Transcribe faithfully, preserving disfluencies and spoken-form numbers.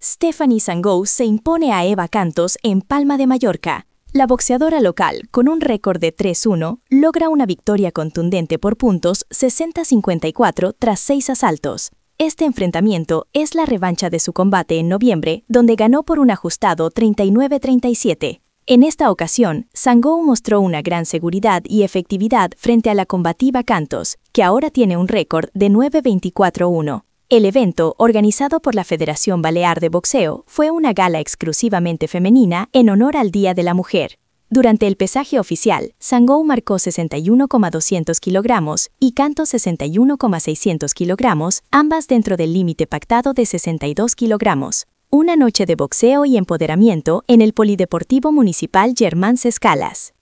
Stephanie Sangoe se impone a Eva Cantos en Palma de Mallorca. La boxeadora local, con un récord de tres uno, logra una victoria contundente por puntos sesenta a cincuenta y cuatro tras seis asaltos. Este enfrentamiento es la revancha de su combate en noviembre, donde ganó por un ajustado treinta y nueve a treinta y siete. En esta ocasión, Sangoe mostró una gran seguridad y efectividad frente a la combativa Cantos, que ahora tiene un récord de nueve veinticuatro a uno. El evento, organizado por la Federación Balear de Boxeo, fue una gala exclusivamente femenina en honor al Día de la Mujer. Durante el pesaje oficial, Sangoe marcó sesenta y uno coma doscientos kilogramos y Cantos sesenta y uno coma seiscientos kilogramos, ambas dentro del límite pactado de sesenta y dos kilogramos. Una noche de boxeo y empoderamiento en el Polideportivo Municipal Germán Escalas.